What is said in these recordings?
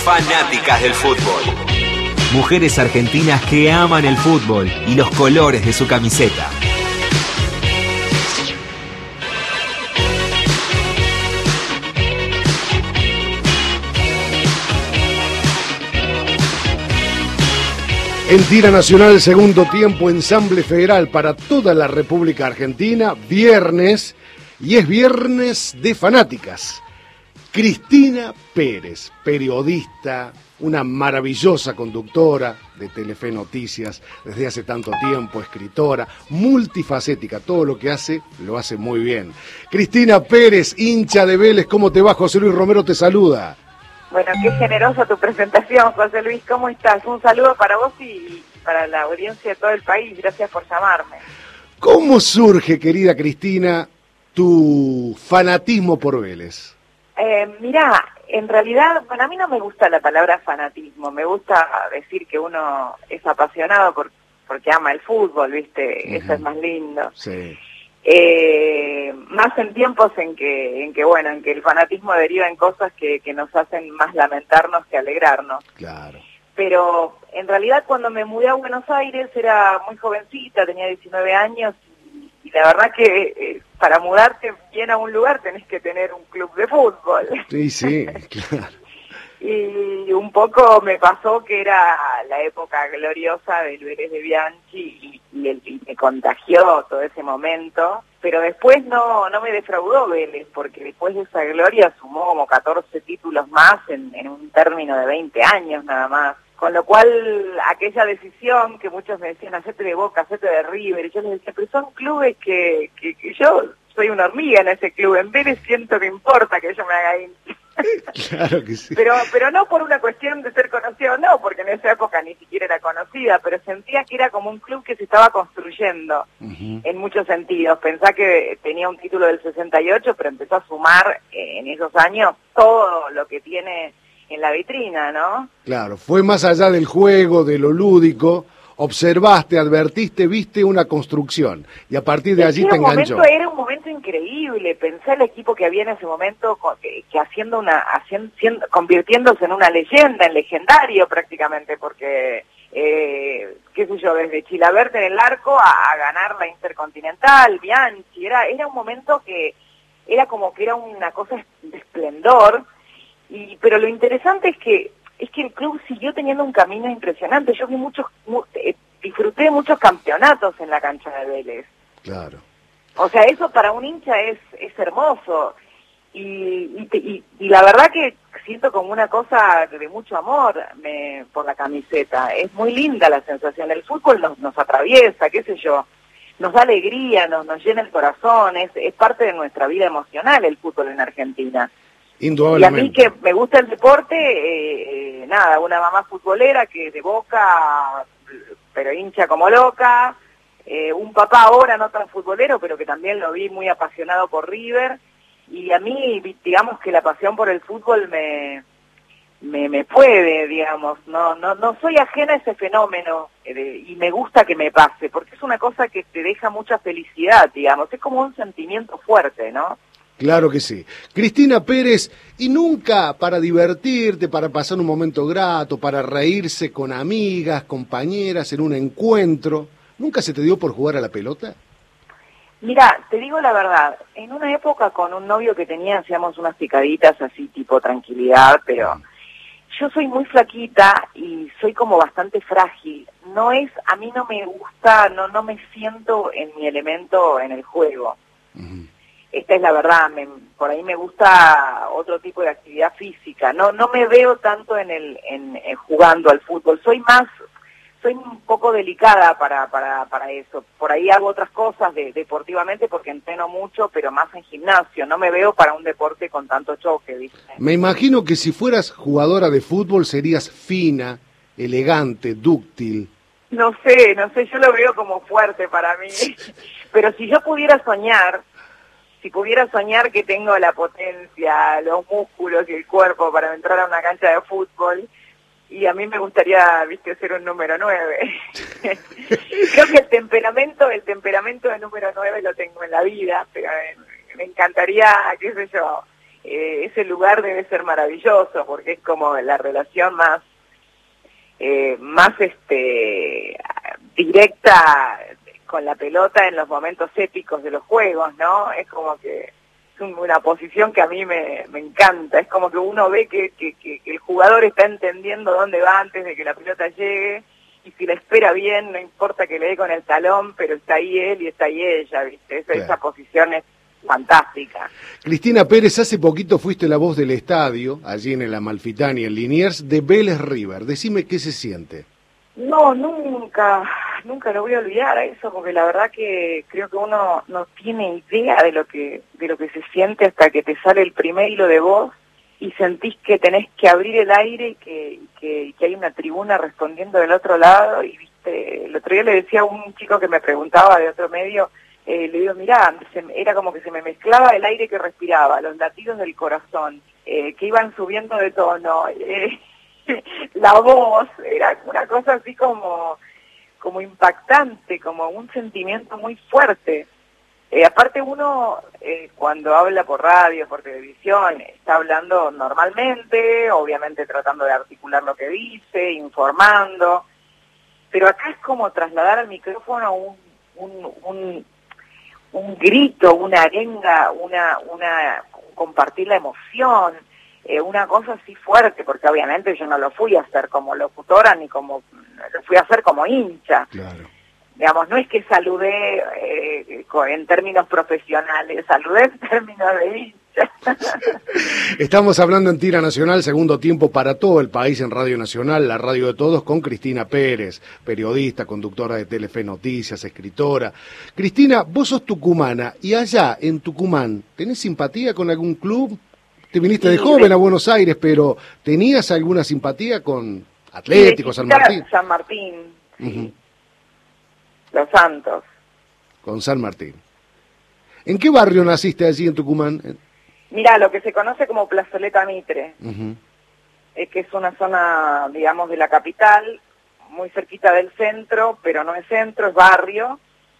Fanáticas del fútbol. Mujeres argentinas que aman el fútbol y los colores de su camiseta. En Tira Nacional, segundo tiempo, ensamble federal para toda la República Argentina, viernes, y es viernes de fanáticas. Cristina Pérez, periodista, una maravillosa conductora de Telefe Noticias desde hace tanto tiempo, escritora, multifacética, todo lo que hace, lo hace muy bien. Cristina Pérez, hincha de Vélez, ¿cómo te va? José Luis Romero te saluda. Bueno, qué generosa tu presentación, José Luis, ¿cómo estás? Un saludo para vos y para la audiencia de todo el país, gracias por llamarme. ¿Cómo surge, querida Cristina, tu fanatismo por Vélez? Mirá, en realidad, bueno, a mí no me gusta la palabra fanatismo, me gusta decir que uno es apasionado porque ama el fútbol, ¿viste? Eso es más lindo. Sí. Más en tiempos en que el fanatismo deriva en cosas que nos hacen más lamentarnos que alegrarnos. Claro. Pero en realidad cuando me mudé a Buenos Aires era muy jovencita, tenía 19 años y la verdad que para mudarte bien a un lugar tenés que tener un club de fútbol. Sí, claro. Y un poco me pasó que era la época gloriosa del Vélez de Bianchi y me contagió todo ese momento, pero después no me defraudó Vélez, porque después de esa gloria sumó como 14 títulos más en un término de 20 años nada más. Con lo cual, aquella decisión que muchos me decían, hacete de Boca, hacete de River, y yo les decía, pero son clubes que yo soy una hormiga en ese club, en Vélez siento que importa que yo me haga hincha. Claro que sí. Pero no por una cuestión de ser conocido, no, porque en esa época ni siquiera era conocida, pero sentía que era como un club que se estaba construyendo en muchos sentidos. Pensá que tenía un título del 68, pero empezó a sumar en esos años todo lo que tiene en la vitrina, ¿no? Claro, fue más allá del juego, de lo lúdico, observaste, advertiste, viste una construcción y a partir de allí te enganchó. Era un momento increíble, pensé el equipo que había en ese momento que convirtiéndose en una leyenda, en legendario prácticamente, porque qué sé yo, desde Chilavert en el arco a ganar la Intercontinental, Bianchi, era un momento que era como que era una cosa de esplendor. Pero lo interesante es que el club siguió teniendo un camino impresionante. Yo vi disfruté de muchos campeonatos en la cancha de Vélez. Claro. O sea, eso para un hincha es hermoso. Y la verdad que siento como una cosa de mucho amor por la camiseta. Es muy linda la sensación. El fútbol nos atraviesa, qué sé yo. Nos da alegría, nos llena el corazón. Es parte de nuestra vida emocional el fútbol en Argentina. Y a mí que me gusta el deporte, una mamá futbolera que es de Boca, pero hincha como loca, un papá ahora no tan futbolero, pero que también lo vi muy apasionado por River, y a mí, digamos que la pasión por el fútbol me puede, digamos, no soy ajena a ese fenómeno, y me gusta que me pase, porque es una cosa que te deja mucha felicidad, digamos, es como un sentimiento fuerte, ¿no? Claro que sí. Cristina Pérez, y nunca para divertirte, para pasar un momento grato, para reírse con amigas, compañeras, en un encuentro, ¿nunca se te dio por jugar a la pelota? Mira, te digo la verdad, en una época con un novio que tenía, hacíamos unas picaditas así tipo tranquilidad, pero yo soy muy flaquita y soy como bastante frágil. A mí no me gusta, no me siento en mi elemento en el juego. Esta es la verdad, por ahí me gusta otro tipo de actividad física, no me veo tanto en jugando al fútbol, soy un poco delicada para eso, por ahí hago otras cosas deportivamente porque entreno mucho, pero más en gimnasio, no me veo para un deporte con tanto choque, ¿viste? Me imagino que si fueras jugadora de fútbol serías fina, elegante, dúctil. No sé, yo lo veo como fuerte para mí, pero si yo pudiera soñar que tengo la potencia, los músculos y el cuerpo para entrar a una cancha de fútbol, y a mí me gustaría, viste, ser un número 9. Creo que el temperamento de número 9 lo tengo en la vida, pero me encantaría, qué sé yo, ese lugar debe ser maravilloso, porque es como la relación más directa con la pelota en los momentos épicos de los juegos, ¿no? Es como que es una posición que a mí me encanta, es como que uno ve que el jugador está entendiendo dónde va antes de que la pelota llegue, y si la espera bien, no importa que le dé con el talón, pero está ahí él y está ahí ella, ¿viste? Esa posición es fantástica. Cristina Pérez, hace poquito fuiste la voz del estadio, allí en el Amalfitani, en Liniers, de Vélez River. Decime qué se siente. No, nunca lo voy a olvidar a eso, porque la verdad que creo que uno no tiene idea de lo que se siente hasta que te sale el primer hilo de voz y sentís que tenés que abrir el aire y que hay una tribuna respondiendo del otro lado. Y viste, el otro día le decía a un chico que me preguntaba de otro medio, le digo, mirá, era como que se me mezclaba el aire que respiraba, los latidos del corazón, que iban subiendo de tono, la voz, era una cosa así como impactante, como un sentimiento muy fuerte. Aparte uno, cuando habla por radio, por televisión, está hablando normalmente, obviamente tratando de articular lo que dice, informando, pero acá es como trasladar al micrófono un grito, una arenga, compartir la emoción, una cosa así fuerte, porque obviamente yo no lo fui a hacer como locutora ni como lo fui a hacer como hincha. Claro. Digamos, no es que saludé en términos profesionales, saludé en términos de hincha. Estamos hablando en Tira Nacional, segundo tiempo para todo el país en Radio Nacional, la radio de todos, con Cristina Pérez, periodista, conductora de Telefe Noticias, escritora. Cristina, vos sos tucumana, y allá en Tucumán, ¿tenés simpatía con algún club? Te viniste de joven a Buenos Aires, pero ¿tenías alguna simpatía con Atlético, San Martín? San Martín, sí. Los Santos. Con San Martín. ¿En qué barrio naciste allí en Tucumán? Mirá, lo que se conoce como Plazoleta Mitre, que es una zona, digamos, de la capital, muy cerquita del centro, pero no es centro, es barrio,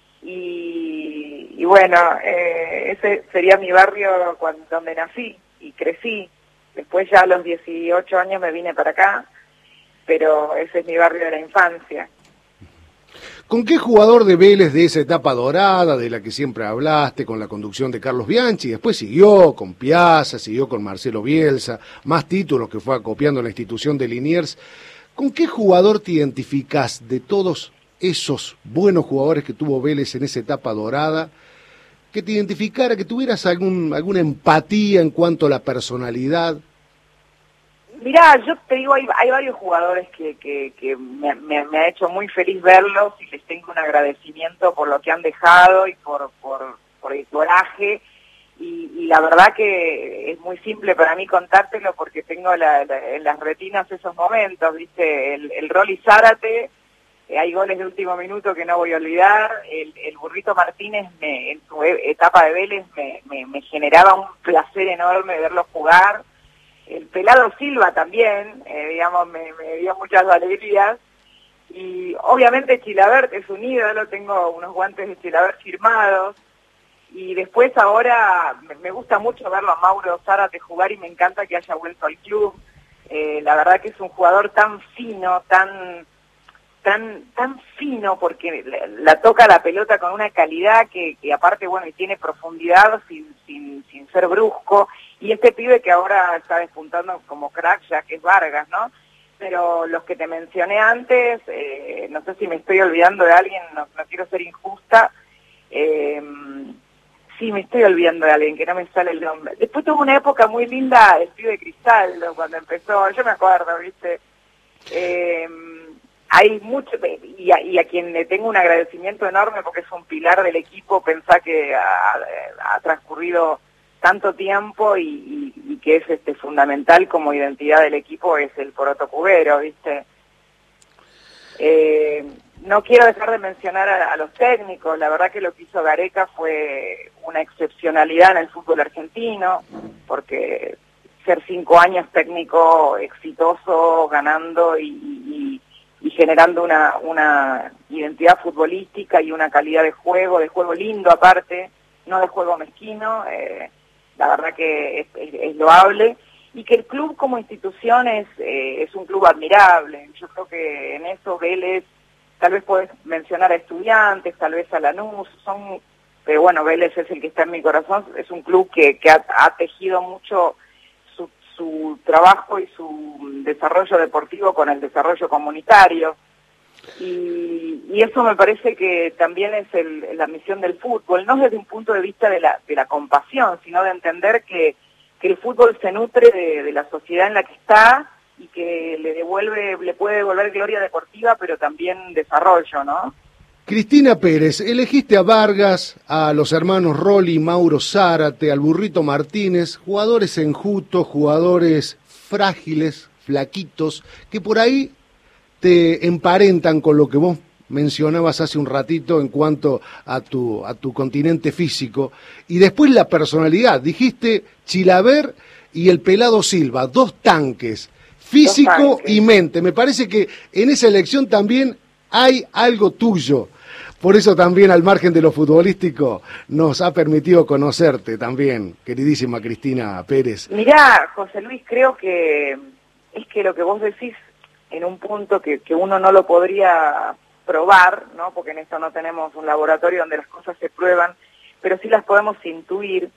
y bueno, ese sería mi barrio donde nací y crecí. Después ya a los 18 años me vine para acá, pero ese es mi barrio de la infancia. ¿Con qué jugador de Vélez de esa etapa dorada, de la que siempre hablaste, con la conducción de Carlos Bianchi, después siguió con Piazza, siguió con Marcelo Bielsa, más títulos que fue acopiando la institución de Liniers? ¿Con qué jugador te identificás de todos esos buenos jugadores que tuvo Vélez en esa etapa dorada, que te identificara, que tuvieras alguna empatía en cuanto a la personalidad? Mirá, yo te digo, hay varios jugadores que me ha hecho muy feliz verlos y les tengo un agradecimiento por lo que han dejado y por el coraje, y la verdad que es muy simple para mí contártelo porque tengo en las retinas esos momentos, ¿viste? El Rolly Zárate, hay goles de último minuto que no voy a olvidar, el Burrito Martínez en su etapa de Vélez me generaba un placer enorme verlo jugar. El Pelado Silva también, digamos, me dio muchas alegrías. Y obviamente Chilavert es un ídolo, tengo unos guantes de Chilavert firmados. Y después ahora me gusta mucho verlo a Mauro Zárate jugar y me encanta que haya vuelto al club. La verdad que es un jugador tan fino, tan fino, porque la toca la pelota con una calidad que aparte, bueno, y tiene profundidad sin ser brusco. Y este pibe que ahora está despuntando como crack, ya que es Vargas, ¿no? Pero los que te mencioné antes, no sé si me estoy olvidando de alguien, no quiero ser injusta, sí, me estoy olvidando de alguien, que no me sale el nombre. Después tuvo una época muy linda el pibe Cristaldo, cuando empezó, yo me acuerdo, ¿viste? Hay mucho, y a quien le tengo un agradecimiento enorme porque es un pilar del equipo, pensá que ha transcurrido tanto tiempo y que es fundamental como identidad del equipo, es el Poroto Cubero, ¿viste? No quiero dejar de mencionar a los técnicos, la verdad que lo que hizo Gareca fue una excepcionalidad en el fútbol argentino, porque ser 5 años técnico exitoso, ganando y generando una identidad futbolística y una calidad de juego lindo aparte, no de juego mezquino, la verdad que es loable, y que el club como institución es un club admirable. Yo creo que en eso Vélez, tal vez podés mencionar a Estudiantes, tal vez a Lanús, pero bueno, Vélez es el que está en mi corazón, es un club que ha tejido mucho su trabajo y su desarrollo deportivo con el desarrollo comunitario. Y eso me parece que también es la misión del fútbol, no desde un punto de vista de la compasión, sino de entender que el fútbol se nutre de la sociedad en la que está y que le puede devolver gloria deportiva, pero también desarrollo, ¿no? Cristina Pérez, elegiste a Vargas, a los hermanos Rolly, Mauro Zárate, al Burrito Martínez, jugadores enjutos, jugadores frágiles, flaquitos, que por ahí te emparentan con lo que vos mencionabas hace un ratito en cuanto a tu continente físico, y después la personalidad. Dijiste Chilaver y el Pelado Silva, dos tanques, físico y mente. Me parece que en esa elección también hay algo tuyo. Por eso también, al margen de lo futbolístico, nos ha permitido conocerte también, queridísima Cristina Pérez. Mirá, José Luis, creo que es que lo que vos decís en un punto que uno no lo podría probar, ¿no? Porque en esto no tenemos un laboratorio donde las cosas se prueban, pero sí las podemos intuir.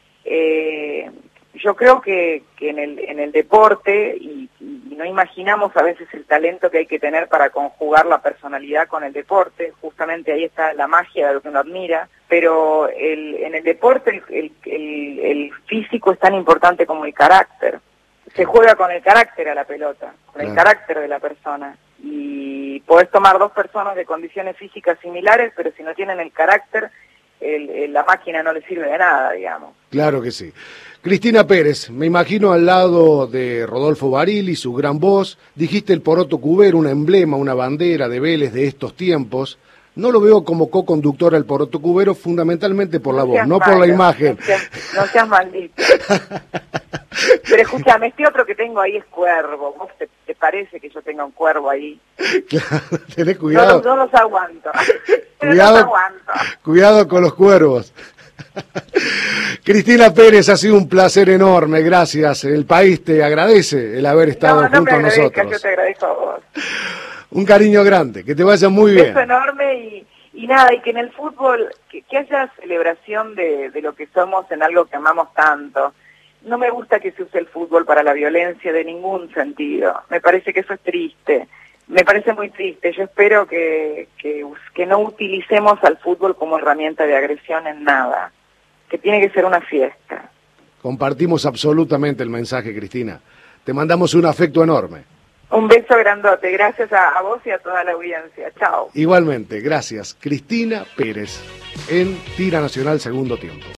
Yo creo que en el deporte, y no imaginamos a veces el talento que hay que tener para conjugar la personalidad con el deporte, justamente ahí está la magia de lo que uno admira, pero en el deporte el físico es tan importante como el carácter. Se juega con el carácter a la pelota, con el carácter de la persona, y podés tomar dos personas de condiciones físicas similares, pero si no tienen el carácter, la máquina no le sirve de nada, digamos. Claro que sí. Cristina Pérez, me imagino al lado de Rodolfo Barili, su gran voz. Dijiste el Poroto Cubero, un emblema, una bandera de Vélez de estos tiempos. No lo veo como co-conductor al Poroto Cubero, fundamentalmente por la voz, no por la imagen. No seas maldito. Pero escúchame, este otro que tengo ahí es Cuervo. ¿Vos te parece que yo tenga un cuervo ahí? Claro, tenés cuidado. No los aguanto. Cuidado, los aguanto. Cuidado con los cuervos. Cristina Pérez, ha sido un placer enorme, gracias. El país te agradece el haber estado junto a nosotros. Yo te agradezco a vos. Un cariño grande, que te vaya muy bien. Un beso enorme y nada, y que en el fútbol, que haya celebración de lo que somos en algo que amamos tanto. No me gusta que se use el fútbol para la violencia de ningún sentido. Me parece que eso es triste. Me parece muy triste. Yo espero que no utilicemos al fútbol como herramienta de agresión en nada. Que tiene que ser una fiesta. Compartimos absolutamente el mensaje, Cristina. Te mandamos un afecto enorme. Un beso grandote. Gracias a vos y a toda la audiencia. Chao. Igualmente, gracias. Cristina Pérez en Tira Nacional Segundo Tiempo.